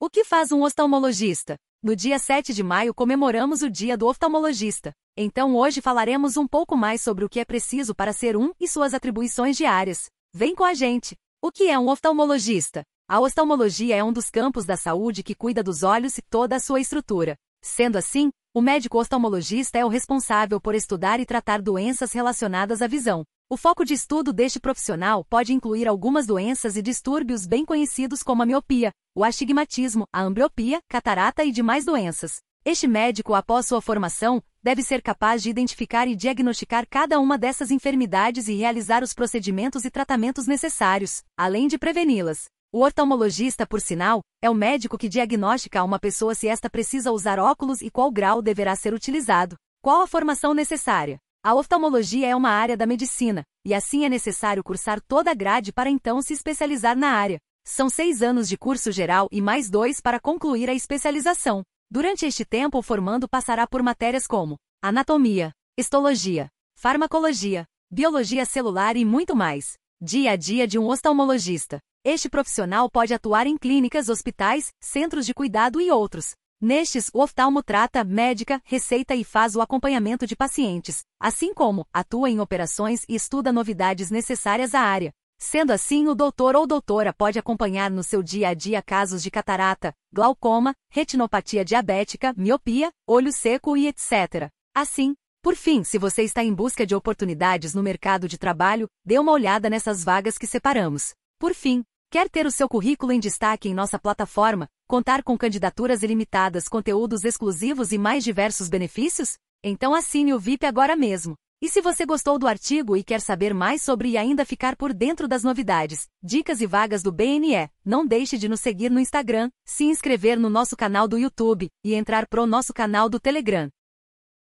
O que faz um oftalmologista? No dia 7 de maio comemoramos o Dia do Oftalmologista. Então hoje falaremos um pouco mais sobre o que é preciso para ser um e suas atribuições diárias. Vem com a gente! O que é um oftalmologista? A oftalmologia é um dos campos da saúde que cuida dos olhos e toda a sua estrutura. Sendo assim, o médico oftalmologista é o responsável por estudar e tratar doenças relacionadas à visão. O foco de estudo deste profissional pode incluir algumas doenças e distúrbios bem conhecidos como a miopia, o astigmatismo, a ambliopia, catarata e demais doenças. Este médico, após sua formação, deve ser capaz de identificar e diagnosticar cada uma dessas enfermidades e realizar os procedimentos e tratamentos necessários, além de preveni-las. O oftalmologista, por sinal, é o médico que diagnostica a uma pessoa se esta precisa usar óculos e qual grau deverá ser utilizado. Qual a formação necessária? A oftalmologia é uma área da medicina, e assim é necessário cursar toda a grade para então se especializar na área. São 6 anos de curso geral e mais 2 para concluir a especialização. Durante este tempo o formando passará por matérias como anatomia, histologia, farmacologia, biologia celular e muito mais. Dia a dia de um oftalmologista. Este profissional pode atuar em clínicas, hospitais, centros de cuidado e outros. Nestes, o oftalmo trata, médica, receita e faz o acompanhamento de pacientes, assim como atua em operações e estuda novidades necessárias à área. Sendo assim, o doutor ou doutora pode acompanhar no seu dia a dia casos de catarata, glaucoma, retinopatia diabética, miopia, olho seco e etc. Assim, por fim, se você está em busca de oportunidades no mercado de trabalho, dê uma olhada nessas vagas que separamos. Por fim, quer ter o seu currículo em destaque em nossa plataforma, contar com candidaturas ilimitadas, conteúdos exclusivos e mais diversos benefícios? Então assine o VIP agora mesmo. E se você gostou do artigo e quer saber mais sobre e ainda ficar por dentro das novidades, dicas e vagas do BNE, não deixe de nos seguir no Instagram, se inscrever no nosso canal do YouTube e entrar pro nosso canal do Telegram.